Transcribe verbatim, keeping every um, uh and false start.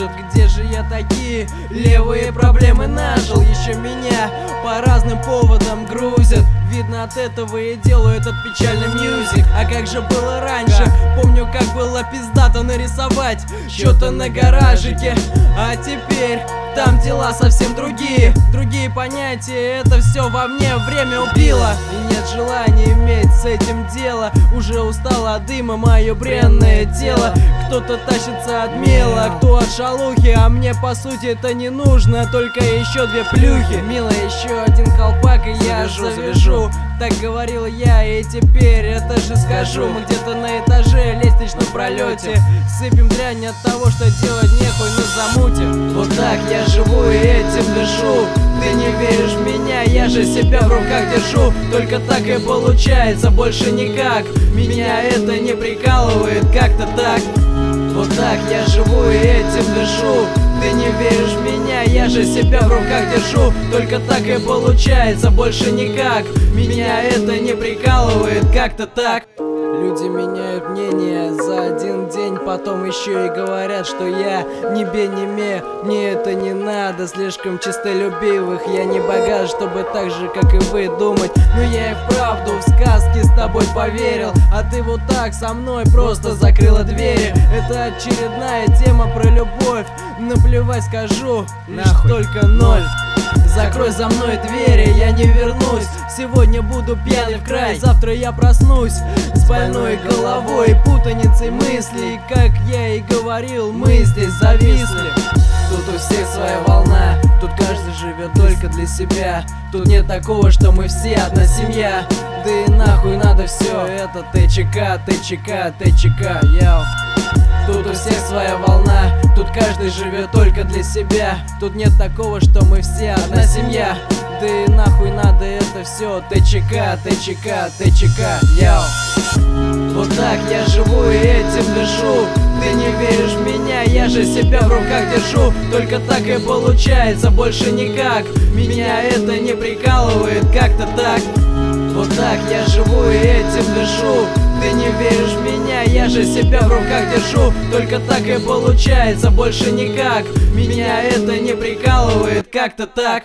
может, где же я такие левые проблемы нажил? Еще меня по разным поводам грузят. Видно, от этого и делаю этот печальный мьюзик. А как же было раньше? Помню, как было пиздато нарисовать что-то на гаражике. А теперь там дела совсем другие, другие понятия. Это все во мне время убило, и нет желания иметь с этим дело. Уже устало от дыма мое бренное тело. Кто-то тащится от мела, кто от шалухи, а мне по сути это не нужно, только еще две плюхи. Милая, еще один колпак и я завяжу, завяжу. Так говорил я, и теперь это же скажу. Мы где-то на этаже, лестничном пролете, сыпем дрянь от того, что делать нехуй на замуте. Вот так я живу и этим дышу. Ты не веришь в меня, я же себя в руках держу. Только так и получается, больше никак. Меня это не прикалывает, как-то так. Вот так я живу и этим дышу. Ты не веришь в меня, я же себя в руках держу. Только так и получается, больше никак. Меня это не прикалывает, как-то так. Люди меняют мнение за один день, потом еще и говорят, что я не бе, не ме. Мне это не надо, слишком чистолюбивых. Я не богат, чтобы так же, как и вы, думать. Но я и вправду в сказки с тобой поверил, а ты вот так со мной просто закрыла двери. Это очередная тема про любовь. Наплевать скажу, лишь только ноль. Закрой за мной двери, я не вернусь. Сегодня буду пьяный в край, завтра я проснусь с больной головой, путаницей мыслей. Как я и говорил, мы здесь зависли. Тут у всех своя волна, тут каждый живет только для себя. Тут нет такого, что мы все одна семья. Да и нахуй надо все это ТЧК, ТЧК, ТЧК, яу. Тут у всех своя волна, тут каждый живет только для себя. Тут нет такого, что мы все одна семья. Да и нахуй надо это все ТЧК, ТЧК, ТЧК, яу. Вот так я живу и этим дышу. Ты не веришь в меня, я же себя в руках держу. Только так и получается, больше никак. Меня это не прикалывает, как-то так. Вот так я живу и этим дышу. Ты не веришь в меня, я же себя в руках держу. Только так и получается, больше никак. Меня это не прикалывает, как-то так.